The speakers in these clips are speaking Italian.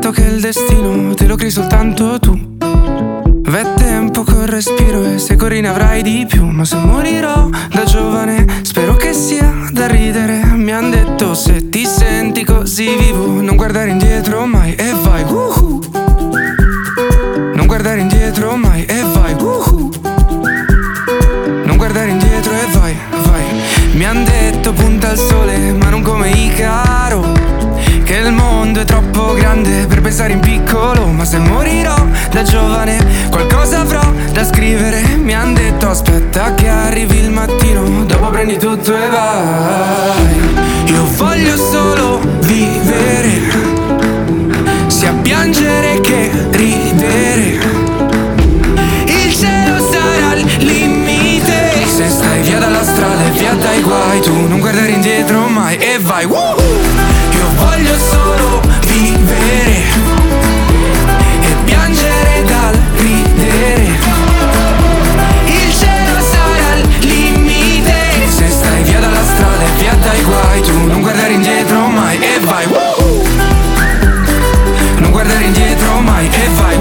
detto che il destino te lo crei soltanto tu. V'è tempo col respiro e se corri ne avrai di più. Ma se morirò da giovane spero che sia da ridere. Mi han detto se ti senti così vivo non guardare indietro mai e vai non guardare indietro mai e vai non guardare indietro e vai, vai. Mi han detto punta al sole ma non come Icaro, che il mondo è troppo grande per pensare in piccolo. Ma se morirò da giovane qualcosa avrò da scrivere. Mi han detto aspetta che arrivi il mattino, dopo prendi tutto e vai. Io voglio solo vivere, sia piangere che ridere. Il cielo sarà il limite, se stai via dalla strada e via dai guai, tu non guardare indietro mai e vai. Io voglio solo vivere e piangere dal ridere. Il cielo sarà il limite, se stai via dalla strada e via dai guai, tu non guardare indietro mai e vai. Non guardare indietro mai e vai.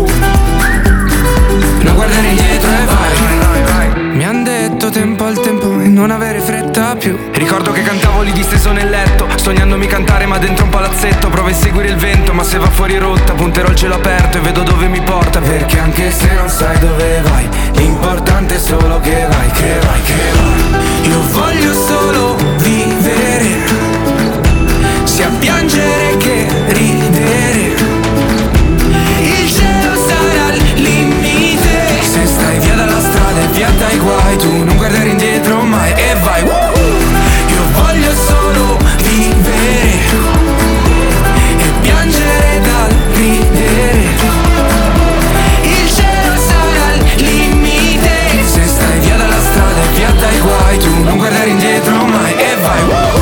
Non guardare indietro e vai. Mi han detto tempo al tempo e non avere fretta più. Ricordo che cantavo lì disteso nel letto, sognandomi cantare ma dentro un palazzetto. Provo a seguire il vento ma se va fuori rotta punterò il cielo aperto e vedo dove mi porta. Perché anche se non sai dove vai, l'importante è solo che vai, che vai, che vai. Io voglio solo vivere, sia piangere che ridere. Il cielo sarà il limite, se stai via dalla strada e via dai guai, tu non guardare indietro mai e vai. Io voglio solo vivere e piangere dal ridere. Il cielo sarà il limite, se stai via dalla strada e via dai guai, tu non guardare indietro mai e vai.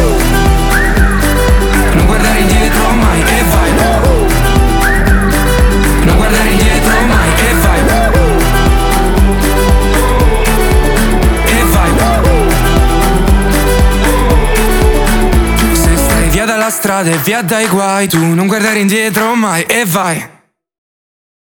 Non guardare indietro mai e vai. Non guardare indietro mai e vai. E vai. Se stai via dalla strada e via dai guai, tu non guardare indietro mai e vai.